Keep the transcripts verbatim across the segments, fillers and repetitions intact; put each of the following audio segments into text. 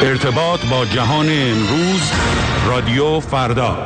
ارتباط با جهان امروز، رادیو فردا.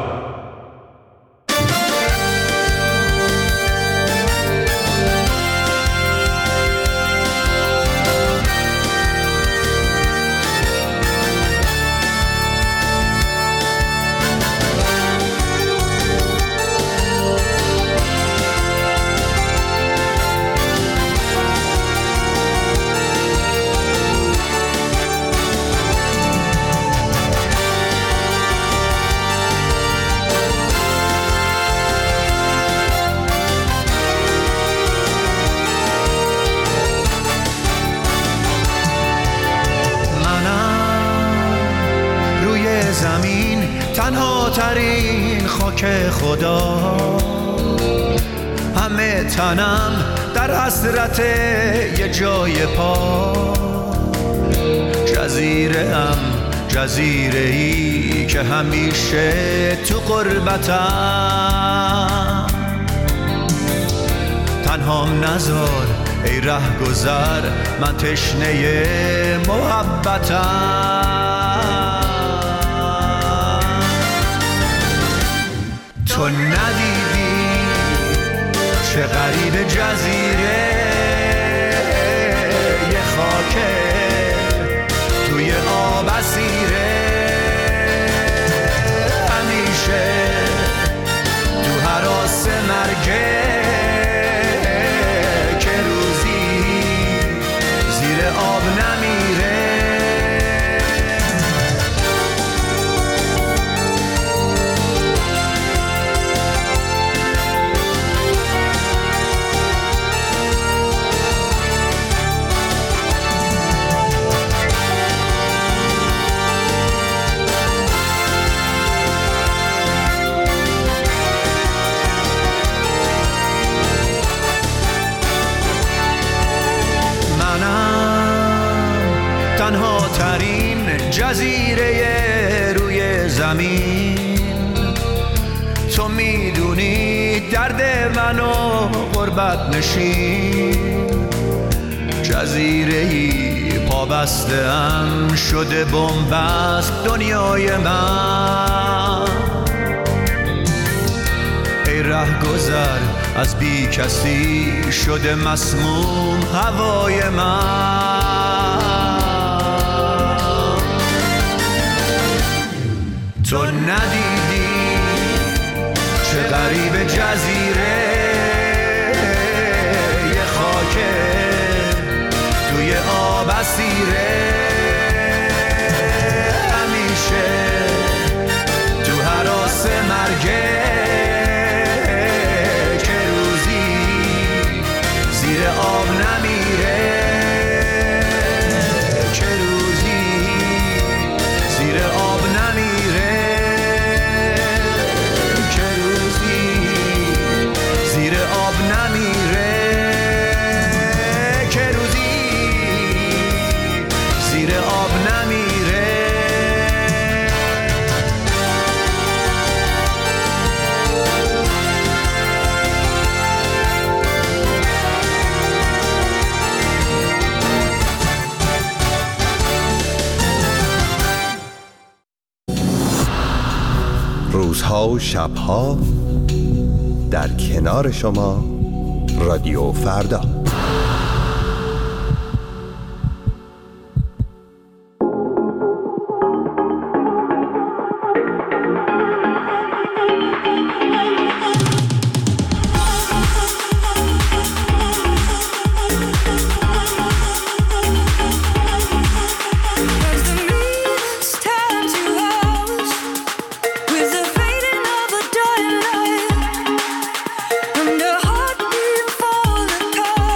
تنها ترین خاک خدا، همه تنم در حسرت یه جای پا. جزیره ام جزیره ای که همیشه تو غربتم. تنهام نذار ای ره گذر، من تشنه محبتم. تو ندیدی چه غریب جزیره، یه خاکه توی آب اسیره. همیشه تو هراس مرگه، که روزی زیر آب نمیره. تنها ترین جزیره روی زمین، تو میدونی درد منو غربت نشین. جزیره‌ای پابسته‌ام شده بن‌بست دنیای من. ای ره گذر از بی کسی شده مسموم هوای من. تو ندیدی چه غریب جزیره، یه خاکه توی آب اسیره. همیشه تو هراس مرگه، که روزی زیر آب نمیره. که روزی زیر آب نمیره. زیر آب نمیره. که روزی زیر آب نمیره. روزها و شبها در کنار شما، رادیو فردا. Under heartbeat for the cause.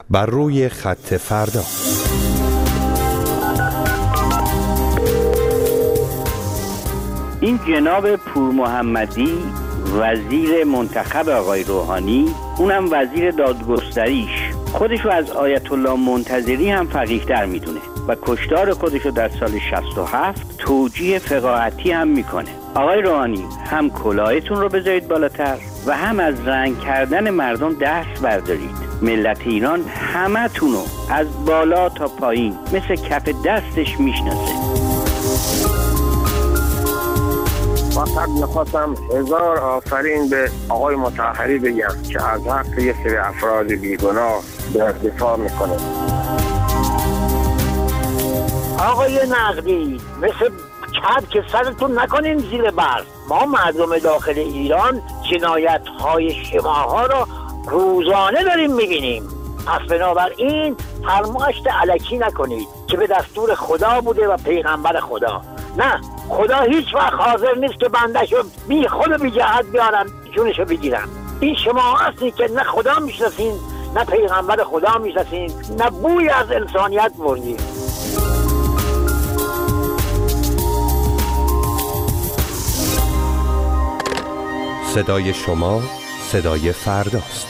بر روی خط فردا. این جناب پور محمدی وزیر منتخب آقای روحانی، اونم وزیر دادگستریش، خودشو از آیت الله منتظری هم فقیه‌تر میدونه و کشتار خودشو در سال شصت و هفت توجیه فقاهتی هم میکنه. آقای روحانی، هم کلاهتون رو بذارید بالاتر و هم از رنگ کردن مردم دست بردارید. ملت ایران همه تونو از بالا تا پایین مثل کف دستش میشناسه. فقط میخواستم هزار آفرین به آقای مطهری بگم که از حق یه سری افراد بیگناه در دفاع میکنه. آقای نقدی، مثل کد که سرتون نکنین زیر برف. ما مردم داخل ایران جنایت های شماها را روزانه داریم میبینیم. پس بنابراین فرماشت الکی نکنید که به دستور خدا بوده و پیغمبر خدا. نه، خدا هیچ وقت حاضر نیست که بندشو بی خود و بی جهت بیارن جونشو بگیرن. این شما هستید که نه خدا میشناسین، نه پیغمبر خدا میشناسین، نه بوی از انسانیت بردین. صدای شما صدای فرداست.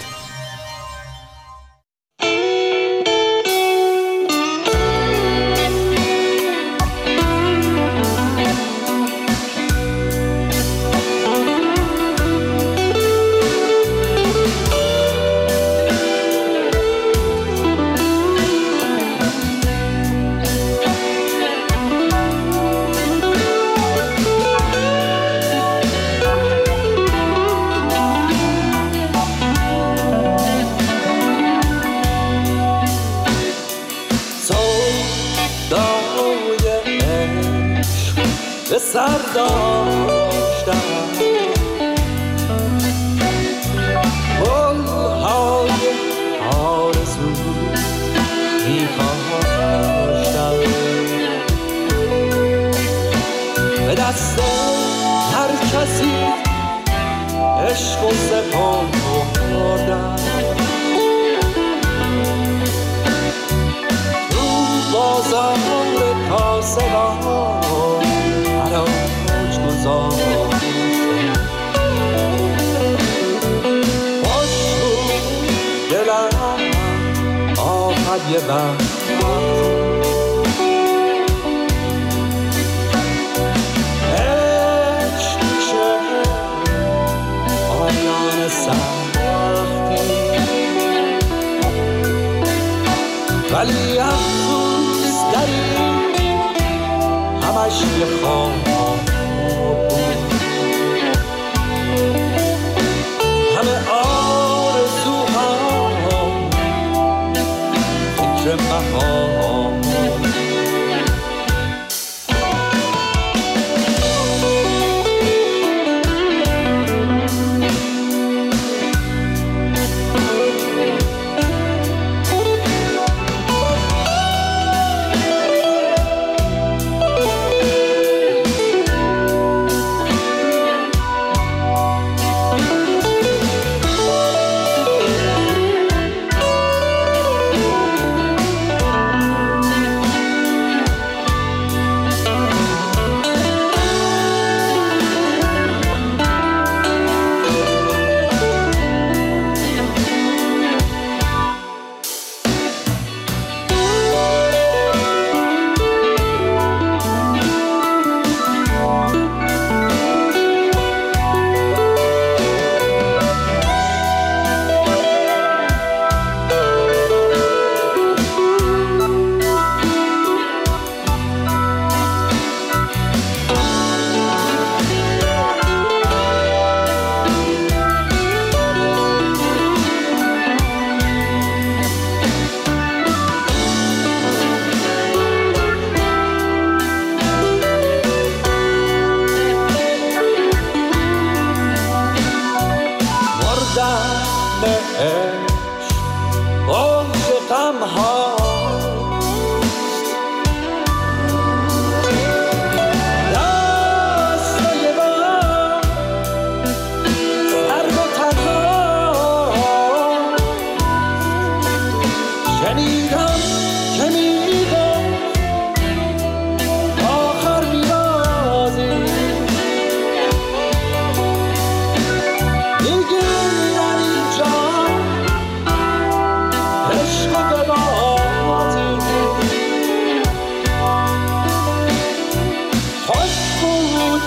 سر داشتم گل‌های آرزو می‌کاشتم، به دست هر کسی عشق و سپردم، تو بازار کاسبان حراج گذاشتم. خوش بود دلم آخر یه وقت عشق میشه آیان سختی، ولی افسوس داری همش یه خواب بود، همه آرزوها فکر مهار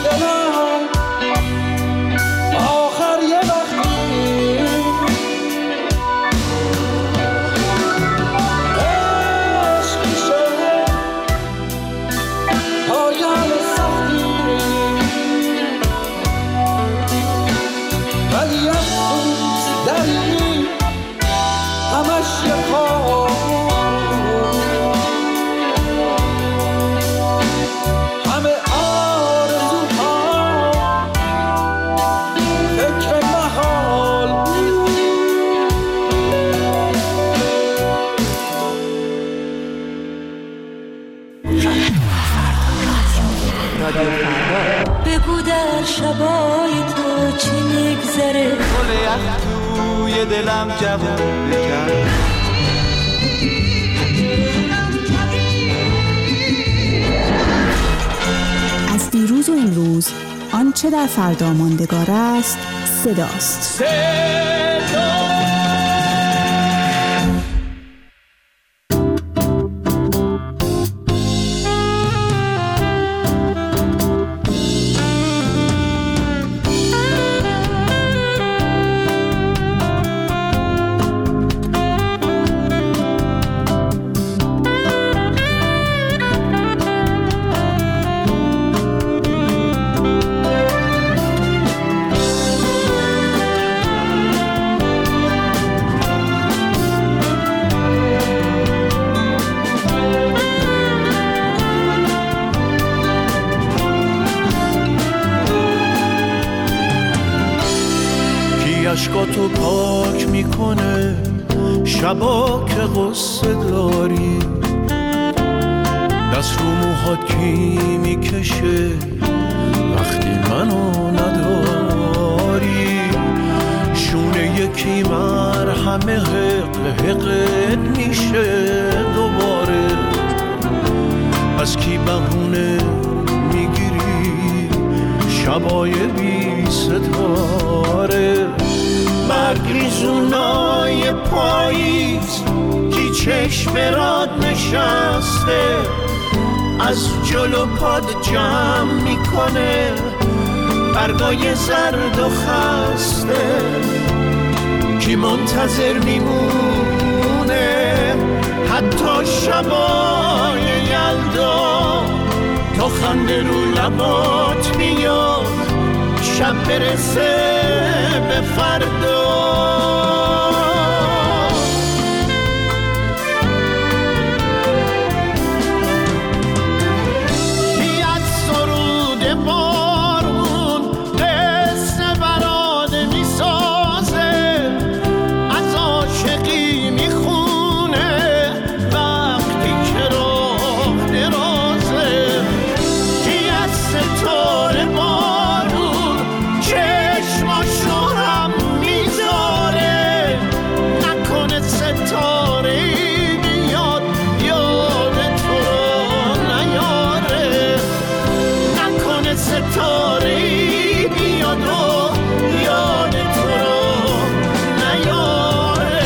دلم آخر یه وقتی عشق میشه پایان سختی ولی افسوس دری همش یه کار همه آرزوها فکر محال بگو در شبای تو چی میگذره گل یخ توی دلم جوون بکرد از دیروز و امروز آنچه در فردا ماندگار است صداست. عشقاتو پاک میکنه شبا که غصه داری دست رو موهات کی میکشه وقتی منو نداری شونه یکی مرهمه حق حقت میشه دوباره از کی بهونه میگیری شبای بی ستاره برگریزونای پاییز کی چشم راد نشسته از جلو پاد جمع میکنه برگای زرد و خسته کی منتظر میمونه حتی شبای یلدا تا خنده رو لبات میاد شب برسه به فردا کی از سرود بارون قصه براده میسازه از عاشقی میخونه وقتی که راه درازه کی از ستاره بارون چشماشو هم میذاره نکنه ستاره بیاد یاد تو رو نیاره نکنه ستاره بیاد و یاد تو رو نیاره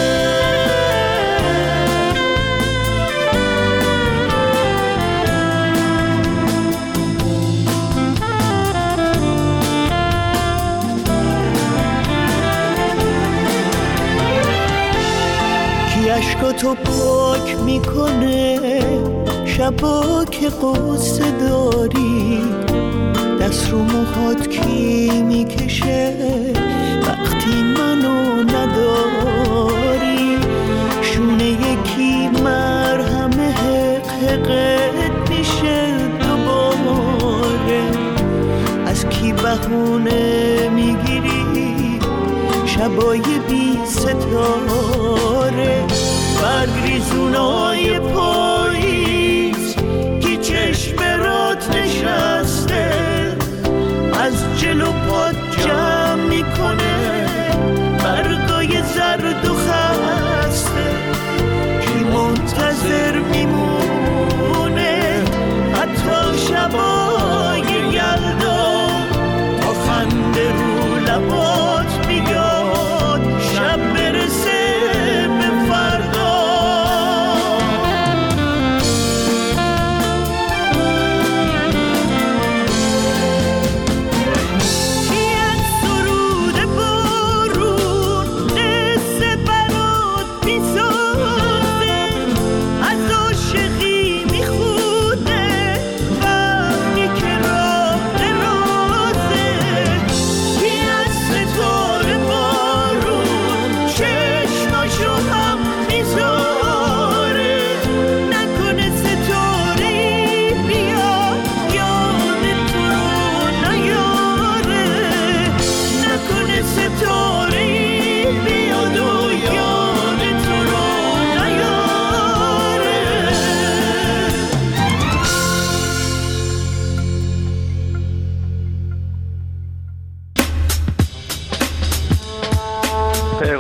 کی عشقاتو پاک میکنه شبا که قصه داری دست رو موهات کی میکشه وقتی منو نداری شونه یکی مرهمه حق حقت میشه دوباره از کی بهونه میگیری شبای بی ستاره برگریزونای پاییز کی چشم رات نشسته از جلو پاد جمع میکنه برگای زرد و خسته کی منتظر میمونه حتی شبای یلدا تا خنده رو لبات بیاد شب برسه به فردا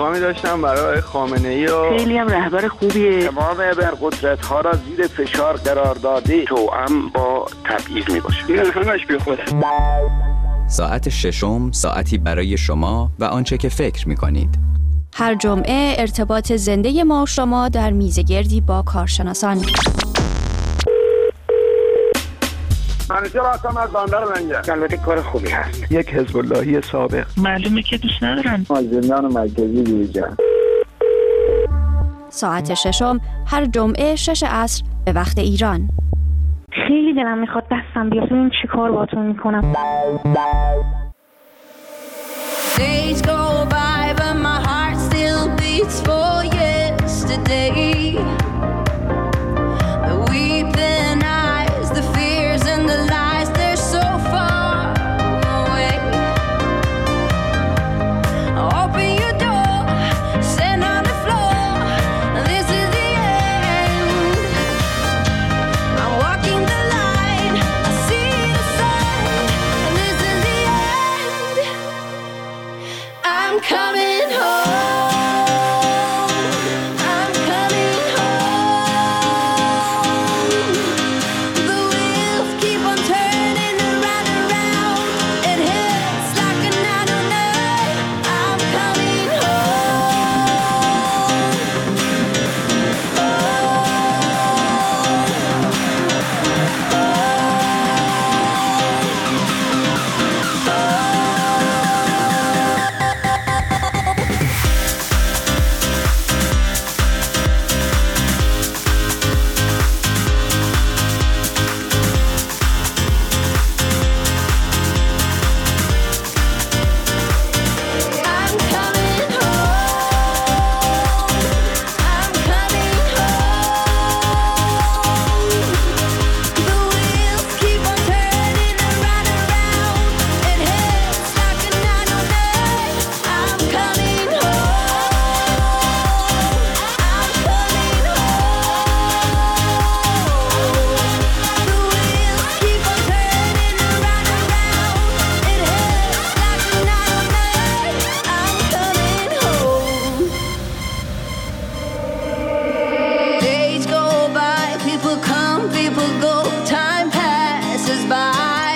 پیغامی داشتم برای خامنه‌ای و خیلی هم رهبر خوبیه. تمام ابرقدرت‌ها را زیر فشار قرار داده توأم با تبعیض میباشه. این همش بی خوده. ساعت ششم ساعتی برای شما و آنچه که فکر می‌کنید. هر جمعه ارتباط زنده ما و شما در میزگردی با کارشناسان. منیژه راستم از باندار منجه. البته کار خوبی هست. یک حزب اللهی سابق. معلومه که دوست ندارن. از زندان مرکزی بیرون. ساعت ششم هر جمعه شش عصر به وقت ایران. خیلی دلم میخواد دستم بیاد ببین چی کار باهاتون میکنم. Days go by but my heart still beats for yesterday. The weeping eyes, the fears and the lies, they're so far away. Open your door, stand on the floor, this is the end. I'm walking the line, I see the sun, and this is the end. I'm coming home, I'm coming home. The wheels keep on turning around and around. It hits like a nine oh nine. I'm coming home. I'm coming home. I'm coming home. The wheels keep on turning around and around. It hits like a nine oh nine. I'm coming home. I'm coming home. The wheels keep on turning around and around. It hits like a nine oh nine. I'm coming home. Days go by, people come, people go, time passes by.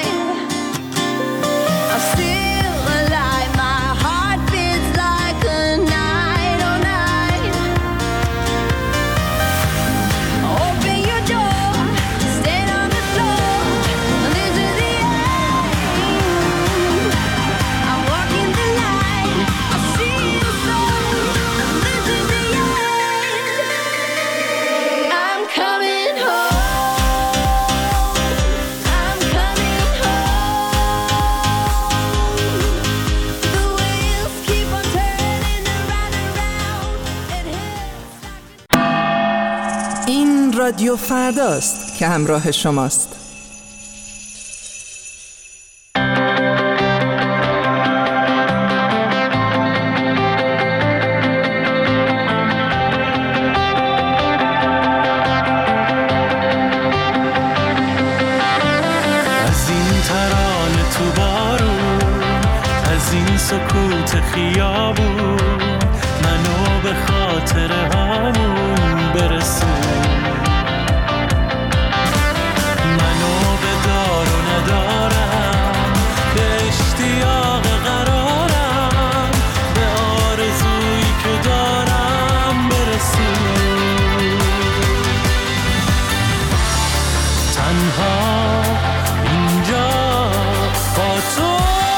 I'm still alive, my heart beats like a nine oh nine. Open your door, stand on the floor, this is the end. I'm walking the line, I see the sun, this is the end. I'm coming home, I'm coming home. The wheels keep on turning around and around. It hits. این رادیو فرداست که همراه شماست. از این ترانه تو بارون، از این سکوت خیابون، منو به خاطر همون برسون. منو به دار و ندارم، به اشتیاق قرارم، به آرزویی که دارم برسون. تنها اینجا با تو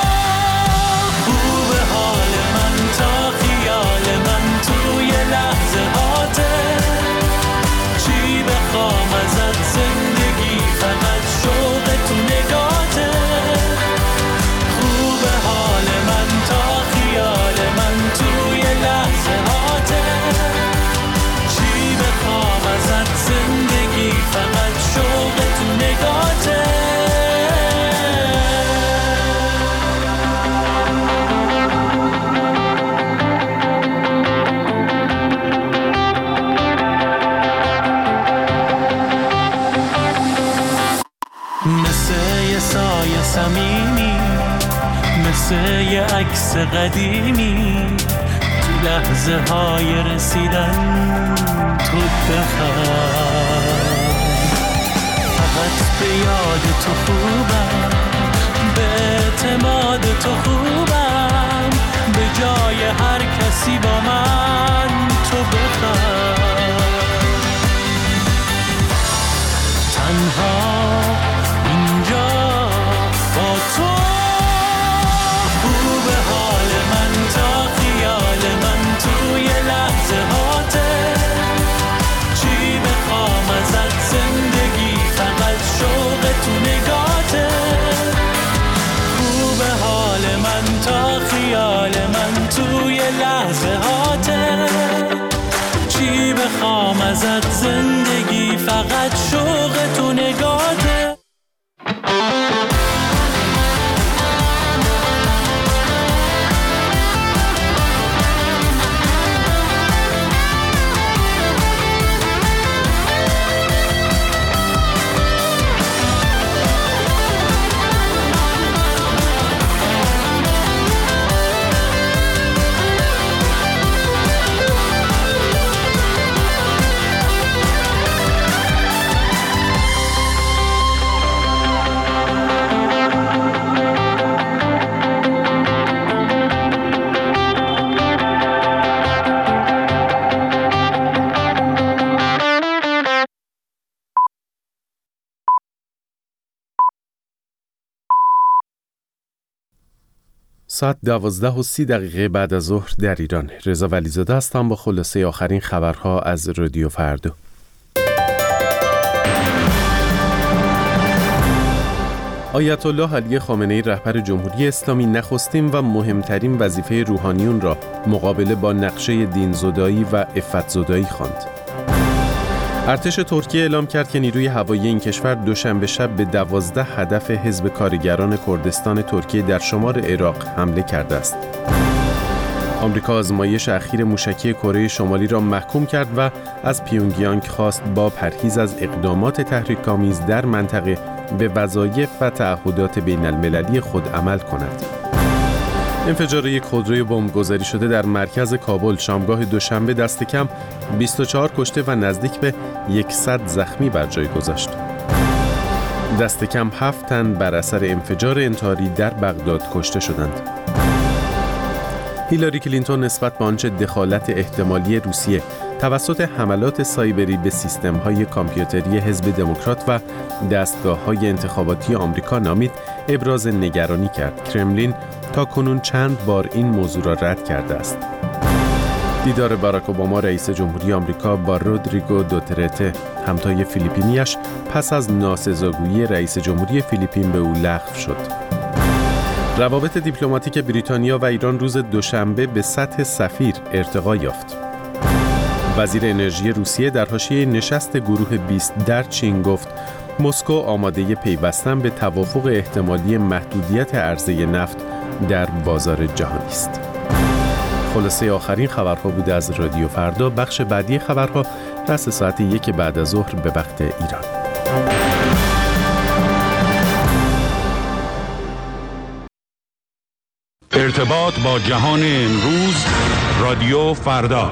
خوب حال من تا خیال من توی لحظه هاته. چی بخوام ازت زندگی فقط شوق تو نگاته. خوب حال من تا خیال من توی لحظه هاته. چی بخوام ازت زندگی فقط شوق تو نگاته. مثل یه سایه صمیمی، مثل یه عکس قدیمی، تو لحظه های رسیدن تو بخواه. فقط به یاد تو خوبم، به اعتماد تو خوبم، به جای هر کسی با من تو بخواه. تنها اینجا با تو خوب حال من تا خیال من توی لحظه هاته. چی بخوام ازت زندگی فقط شوق تو نگاته. خوب حال من تا خیال من توی لحظه هاته. چی بخوام ازت زندگی فقط شوق تو نگاته. ساعت دوازده و سی دقیقه بعد از ظهر در ایران. رضا ولیزاده هستم با خلاصه آخرین خبرها از رادیو فردا. آیت الله علی خامنه‌ای رهبر جمهوری اسلامی نخستین و مهمترین وظیفه روحانیون را مقابله با نقشه دین‌زدایی و عفت‌زدایی خواند. ارتش ترکیه اعلام کرد که نیروی هوایی این کشور دوشنبه شب به دوازده هدف حزب کارگران کردستان ترکیه در شمال عراق حمله کرده است. آمریکا آزمایش اخیر موشکی کره شمالی را محکوم کرد و از پیونگیانگ خواست با پرهیز از اقدامات تحریک‌آمیز در منطقه به وظایف و تعهدات بین المللی خود عمل کند. انفجار یک خودروی بمبگذاری شده در مرکز کابل شامگاه دوشنبه دست کم بیست و چهار کشته و نزدیک به صد زخمی بر جای گذاشت. دست کم هفت تن بر اثر انفجار انتحاری در بغداد کشته شدند. هیلاری کلینتون نسبت به آنچه دخالت احتمالی روسیه توسط حملات سایبری به سیستم‌های کامپیوتری حزب دموکرات و دستگاه‌های انتخاباتی آمریکا نامید، ابراز نگرانی کرد. کرملین تا کنون چند بار این موضوع را رد کرده است. دیدار باراک اوباما رئیس جمهوری آمریکا با رودریگو دوترته همتای فیلیپینیش پس از ناسزاگویی رئیس جمهوری فیلیپین به او لغو شد. روابط دیپلماتیک بریتانیا و ایران روز دوشنبه به سطح سفیر ارتقا یافت. وزیر انرژی روسیه در حاشیه نشست گروه بیست در چین گفت مسکو آماده پیوستن به توافق احتمالی محدودیت عرضه نفت در بازار جهانی است. خلاصه آخرین خبرها بوده از رادیو فردا. بخش بعدی خبرها رأس ساعت یک بعد از ظهر به وقت ایران. ارتباط با جهان امروز، رادیو فردا.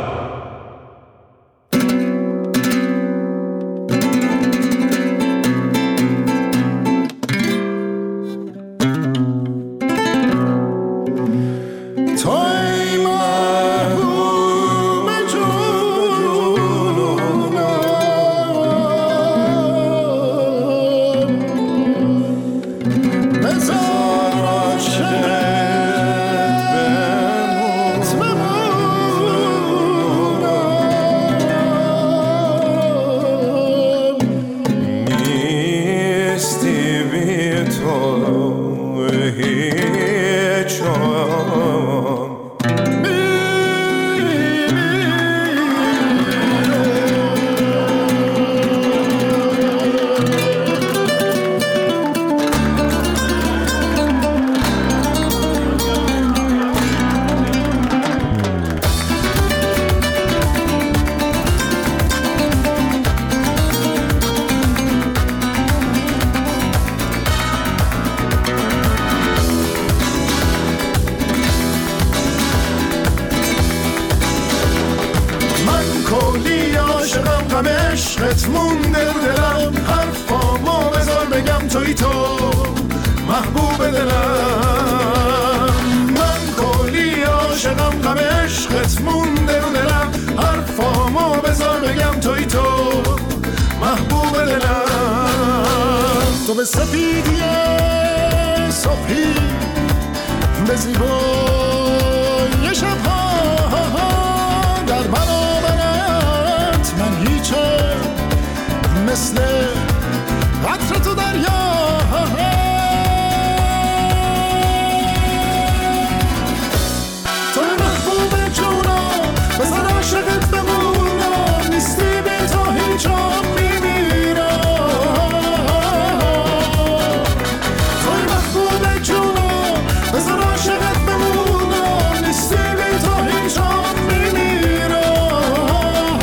عشقت مونده رو دلم، حرفامو بذار بگم توی تو محبوب دلم. من کلی عاشقم، غم عشقت مونده رو دلم، حرفامو بذار بگم توی تو محبوب دلم. تو به سپیدی صبحی، به زیبای شبها، در برابرت من هیچم، مثل قطره تو دریا. تو محبوب جونم، بذار عاشقت بمونم، نیستی بی تو هیچم میمیرم. تو محبوب جونم، بذار عاشقت بمونم، نیستی بی تو هیچم میمیرم.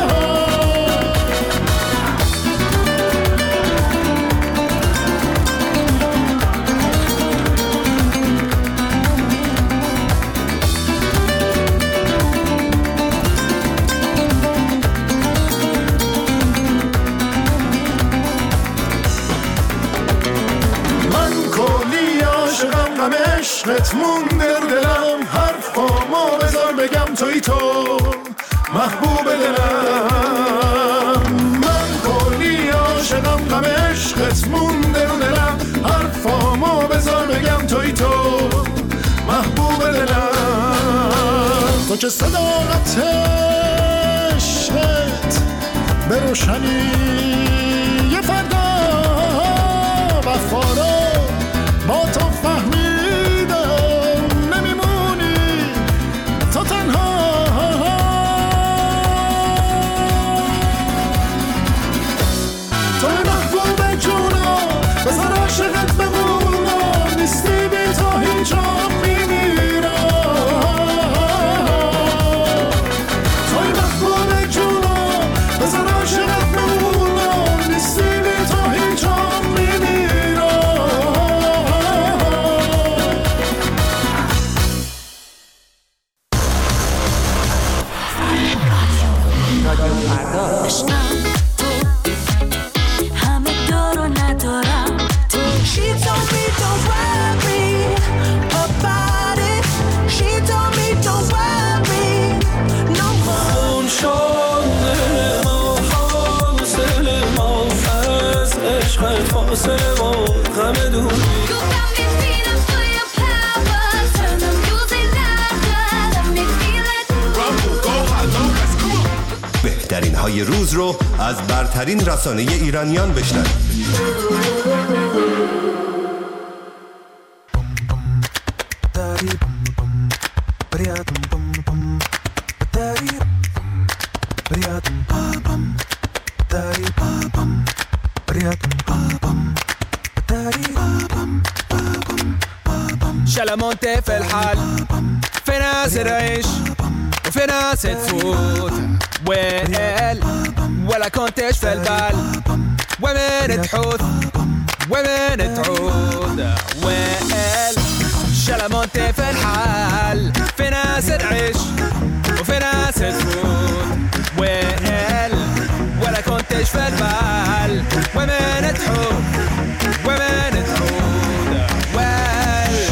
عشقت مونده رو دلم، حرفامو بذار بگم توی تو محبوب دلم. من کلی عاشقم، غم عشقت مونده رو دلم، حرفامو بذار بگم توی تو محبوب دلم. تو که صداقت عشقت به روشنی یه فردا وفارا با تو فهمیدم، نمیمونی تو تنها. تو محبوب جونم، بذار عاشقت بمونم، نیستی بی تو هیچم میمیرم. تو محبوب جونم، بذار عاشقت بمونم، نیستی بی تو هیچم بهترین های روز رو از برترین رسانه ایرانیان بشنوید. شلمونتي في الحال، في ناس تعيش وفي ناس تفوت، ويل ولا كنتش في البال، ومن تحوث ومن تعود. ويل شلمونتي في الحال، في ناس تعيش وفي ناس تفوت، ويل ولا كنتش في البال، ومن تحوث ومن تعود. ويل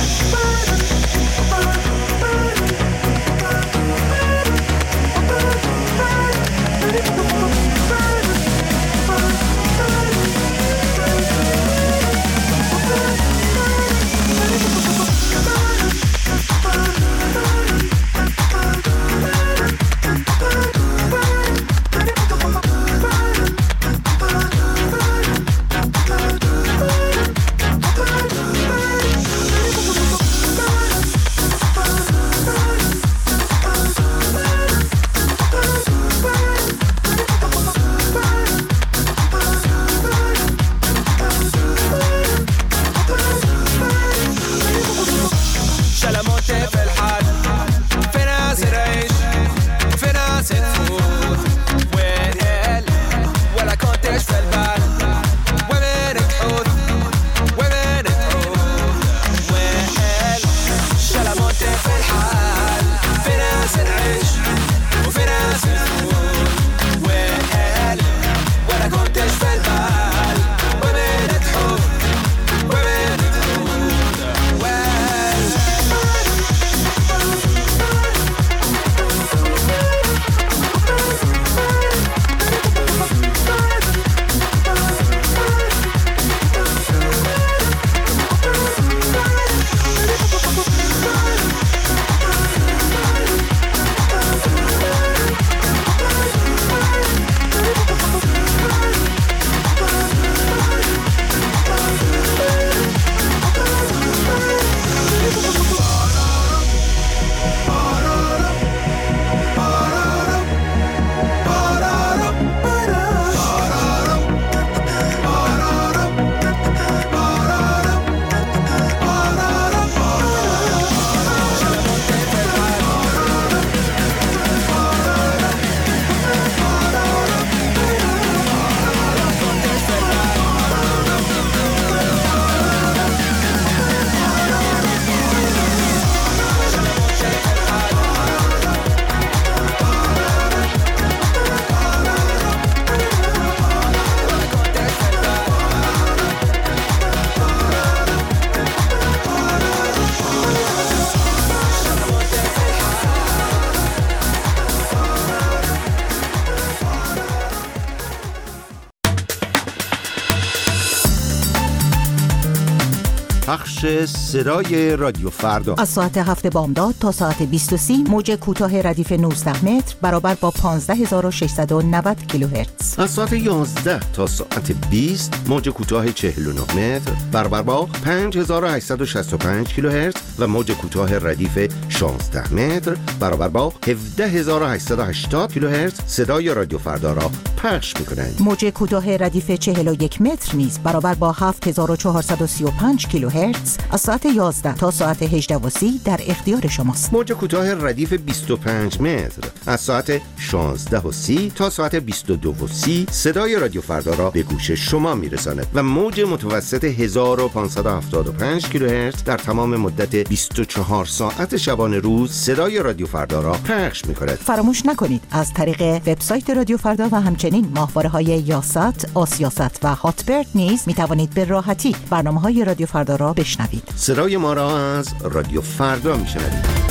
بخش صدای رادیو فردا از ساعت هفت بامداد تا ساعت بیست و سی موج کوتاه ردیف نوزده متر برابر با پانزده هزار و ششصد و نود کیلوهرتز. از ساعت یازده تا ساعت بیست موج کوتاه چهل و نه متر برابر با پنج هزار و هشتصد و شصت و پنج کیلوهرتز و موج کوتاه ردیف شانزده متر برابر با هفده هزار و هشتصد و هشتاد کیلوهرتز صدای رادیو فردا را پخش می‌کنند. موج کوتاه ردیف چهل و یک متر نیز برابر با هفت هزار و چهارصد و سی و پنج کیلوهرتز از ساعت یازده تا ساعت هجده و سی در اختیار شماست. موج کوتاه ردیف بیست و پنج متر از ساعت شانزده و سی تا ساعت بیست و دو و سی صدای رادیو فردا را به گوش شما میرساند و موج متوسط هزار و پانصد و هفتاد و پنج کیلوهرتز در تمام مدت بیست و چهار ساعت شبانه روز صدای رادیو فردا را پخش می‌کند. فراموش نکنید از طریق وبسایت رادیو فردا و همچنین ماهواره‌های یاست، آسیاست و هاتبرد نیز می‌توانید به راحتی برنامه‌های رادیو فردا را بشنوید. صدای ما را از رادیو فردا می‌شنوید.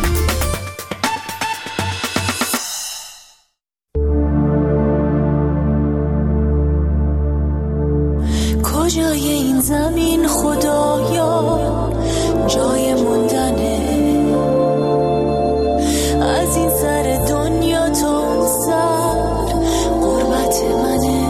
کجای این زمین خدایا جای موندنه، از این سر دنیا تا سر غربت منه.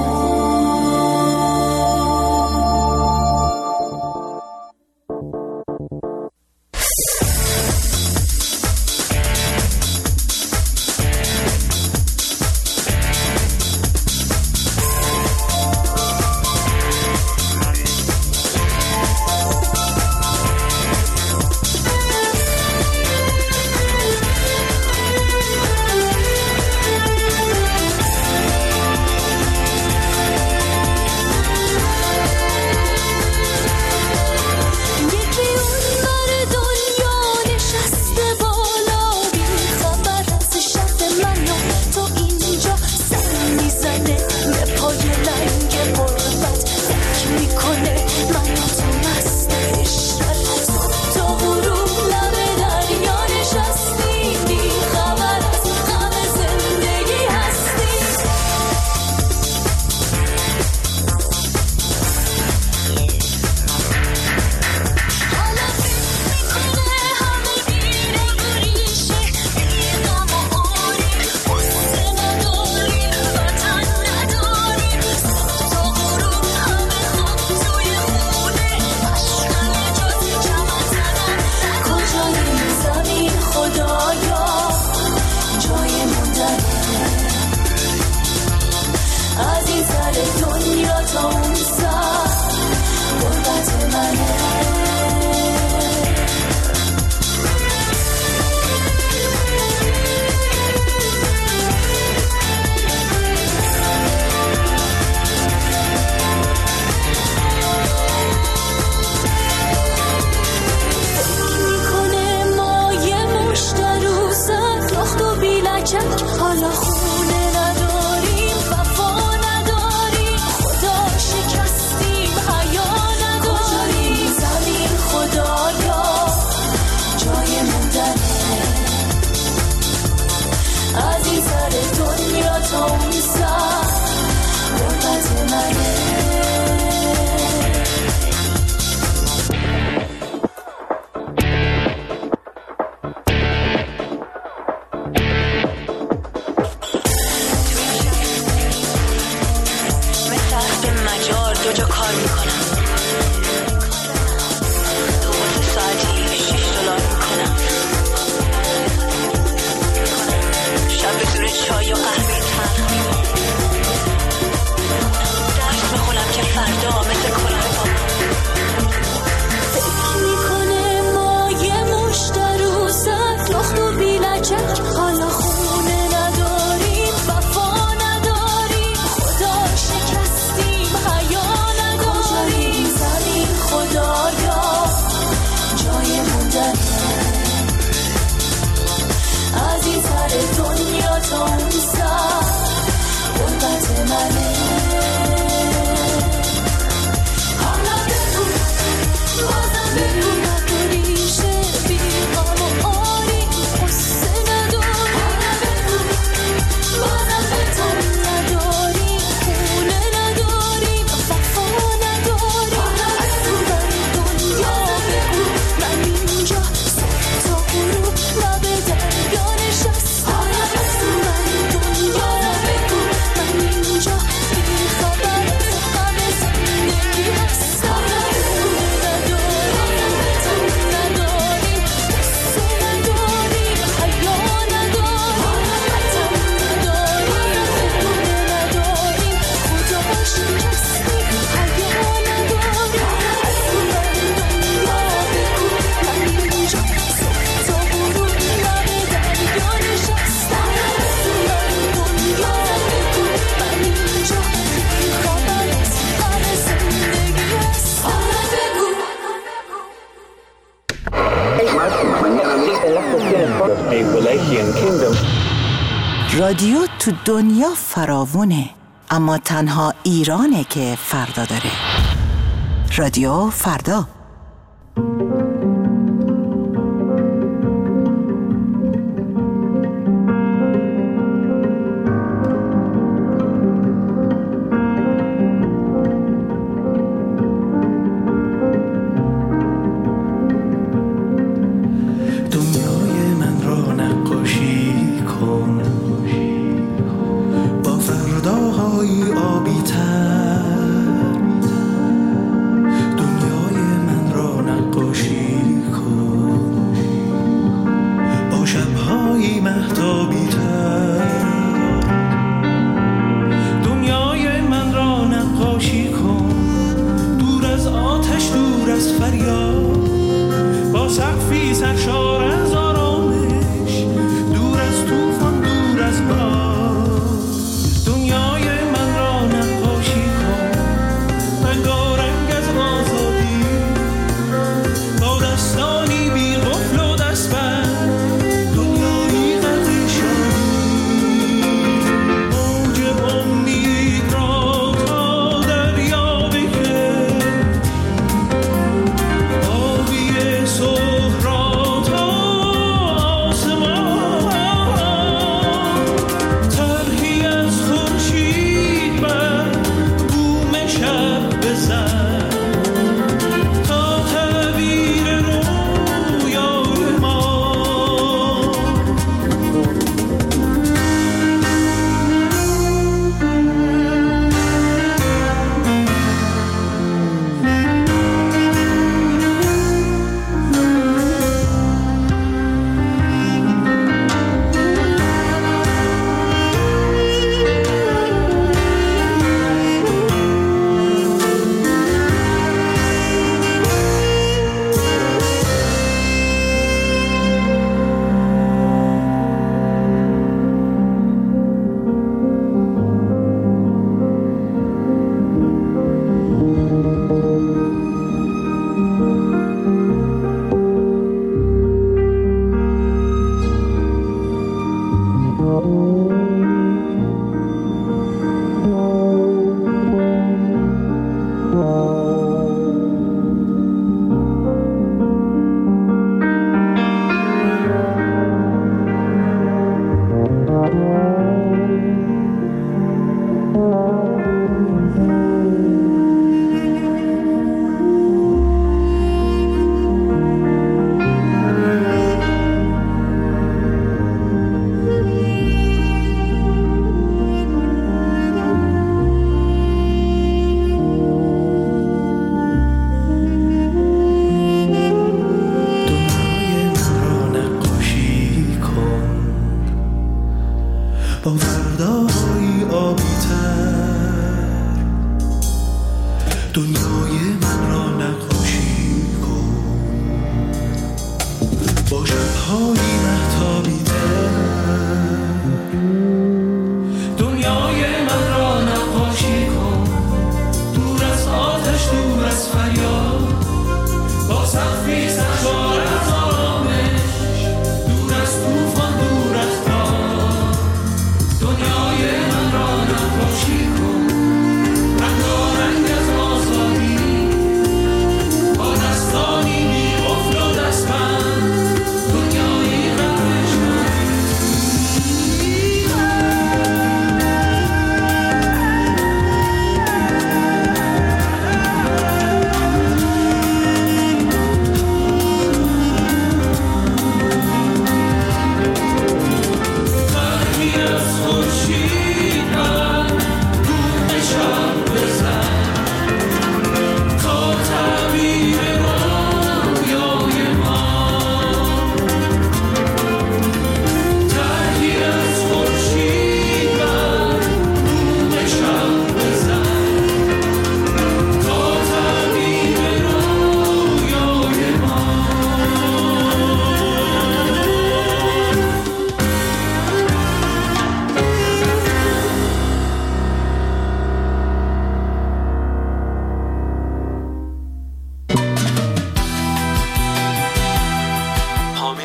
رادیو تو دنیا فراوونه، اما تنها ایرانه که فردا داره. رادیو فردا.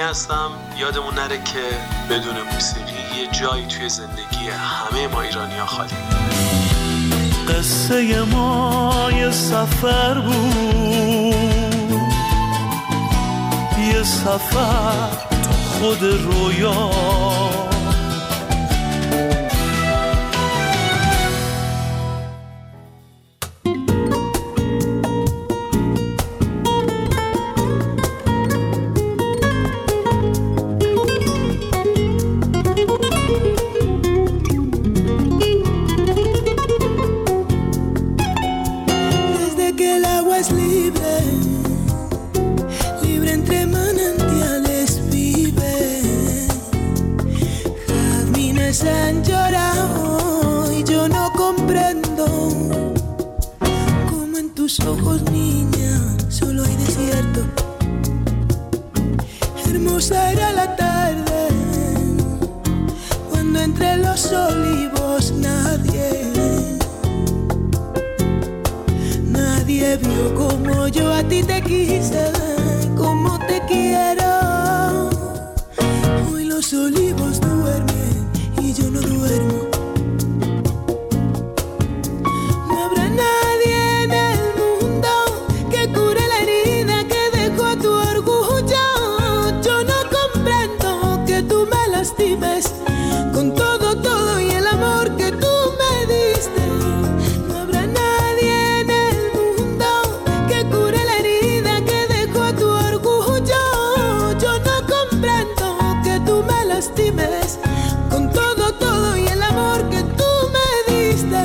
هستم. یادمون نره که بدون موسیقی یه جایی توی زندگی همه ما ایرانی‌ها خالی. قصه ما یه سفر بود، یه سفر تو خود رویا. Han llorado y yo no comprendo cómo en tus ojos, niña, solo hay desierto. Hermosa era la tarde cuando entre los olivos nadie, nadie vio como yo a ti te quise, como te quiero. Hoy los olivos duermen y yo no duermo. No habrá nadie en el mundo que cure la herida que dejó tu orgullo. Yo no comprendo que tú me lastimes con todo, todo y el amor que tú me diste. No habrá nadie en el mundo que cure la herida que dejó tu orgullo. Yo no comprendo que tú me lastimes con todo, todo y el amor que tú me diste.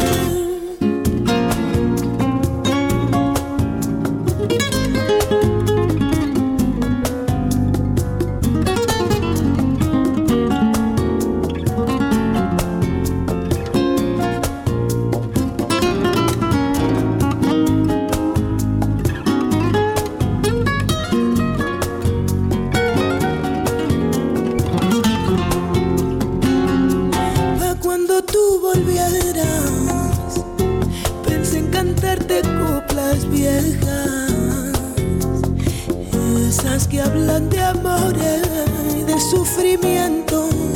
Esas que hablan de amor y de sufrimiento.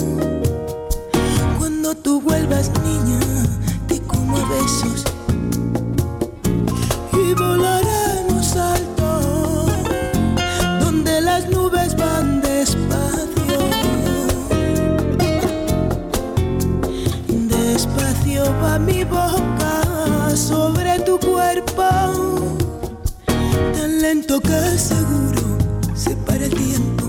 Cuando tú vuelvas, niña, te como a besos y volaremos alto donde las nubes van despacio. Despacio va mi boca sobre tu cuerpo, tan lento que seguro se para el tiempo.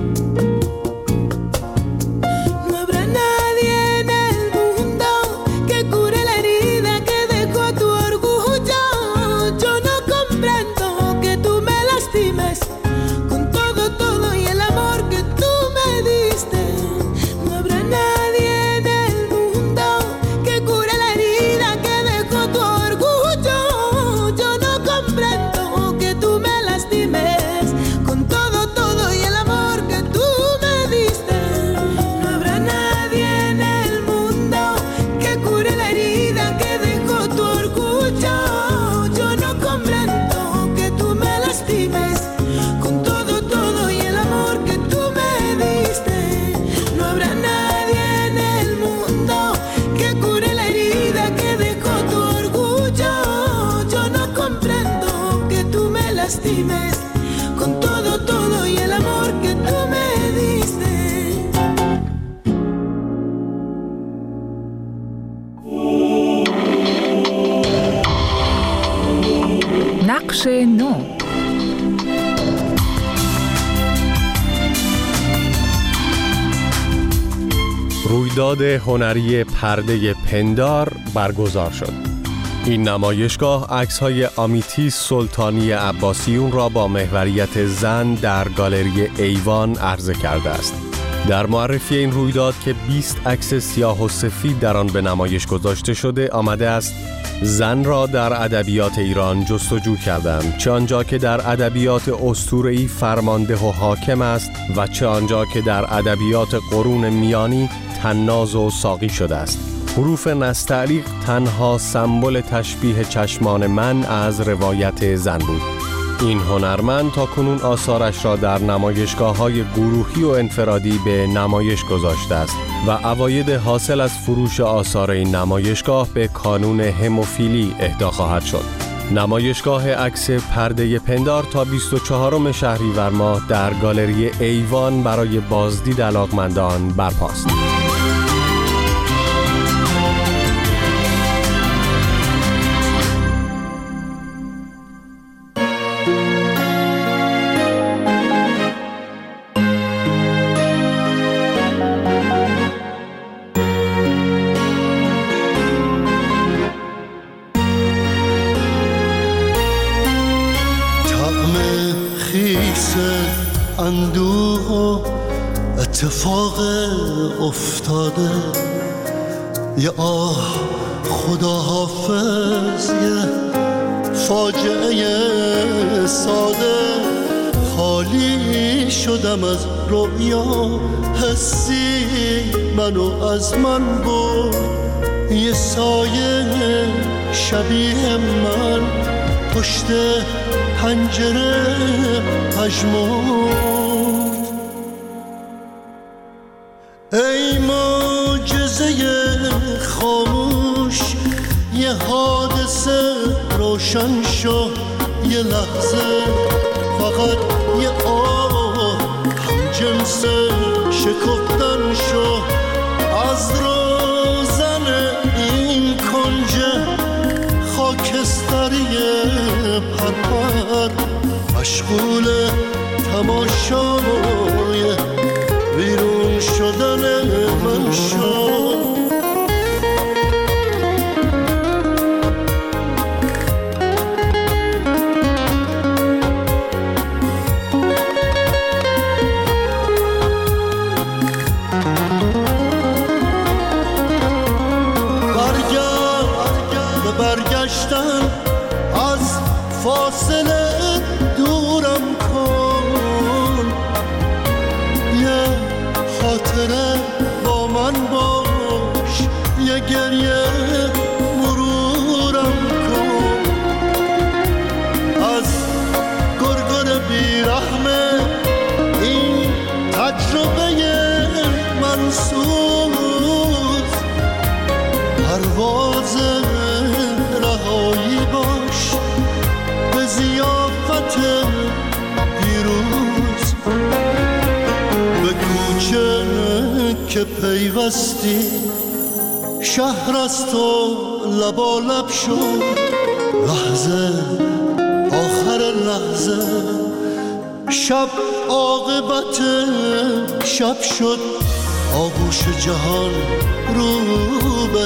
No habrá nadie en el mundo que cure la herida que dejó tu orgullo. Yo no comprendo que tú me lastimes con todo, todo y el amor que tú me diste. No habrá nadie en el mundo que cure la herida que dejó tu orgullo. Yo no comprendo que tú me lastimes con todo, todo y el amor que tú me diste. No habrá nadie en el mundo que cure la herida que dejó tu orgullo. Yo no comprendo que tú me lastimes con todo, todo y el amor que tú me diste. No habrá nadie en el mundo que cure la herida que dejó tu orgullo. Yo no comprendo que tú me lastimes con todo, todo y el amor que tú me diste. نقش نو. رویداد هنری پرده پندار برگزار شد. این نمایشگاه عکس‌های آمیتی سلطانی عباسیون را با محوریت زن در گالری ایوان عرضه کرده است. در معرفی این رویداد که بیست عکس سیاه و سفید در آن به نمایش گذاشته شده آمده است زن را در ادبیات ایران جستجو کردند، چه آنجا که در ادبیات اسطوره‌ای فرمانده و حاکم است و چه آنجا که در ادبیات قرون میانی طناز و ساقی شده است. حروف نستعلیق تنها سمبل تشبیه چشمان من از روایت زن بود. این هنرمند تا کنون آثارش را در نمایشگاه‌های گروهی و انفرادی به نمایش گذاشته است و عواید حاصل از فروش آثار این نمایشگاه به کانون هموفیلی اهدا خواهد شد. نمایشگاه عکس پرده پندار تا بیست و چهارم شهریور ماه در گالری ایوان برای بازدید علاقمندان برپاست. اندوه و اتفاق افتاده، یه آه خدا حافظ، یه فاجعه ساده. خالی شدم از رویا، حسی منو از من برد. یه سایه شبیه من پشت پنجره پژمرد. ای معجزه خاموش، یه حادثه روشن شو. یه لحظه فقط یه آه هم جنس شکفتن شو. از روزن این کنج خاکستری پرپر، مشغول تماشای بیرون شدن من شو. برگشتن از فاصله دورم کن، یه خاطره با من باش، یه گریه مرورم کن. از گرگر بیرحمه این تجربه منسوز، پرواز رهایی باش به ضیافت پیروز. به کوچه که پیوستی شهر از تو لبالب شد. لحظه آخر لحظه شب عاقبت شب شد. آغوش جهان رو به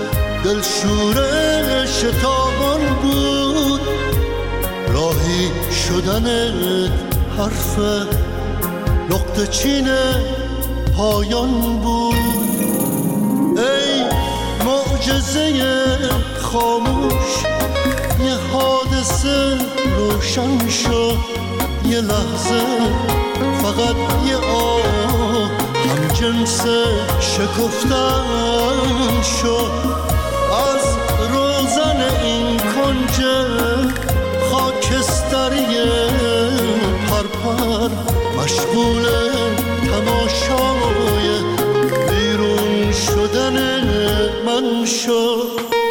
دلشوره شتابان بود. راهی شدنت حرف نقطه چین پایان بود. ای معجزه خاموش، یه حادثه روشن شو. یه لحظه فقط یه آه هم جنس شکفتن شو. از روزن این کنج خاکستری پرپر، مشغول تماشای بیرون شدن من شو.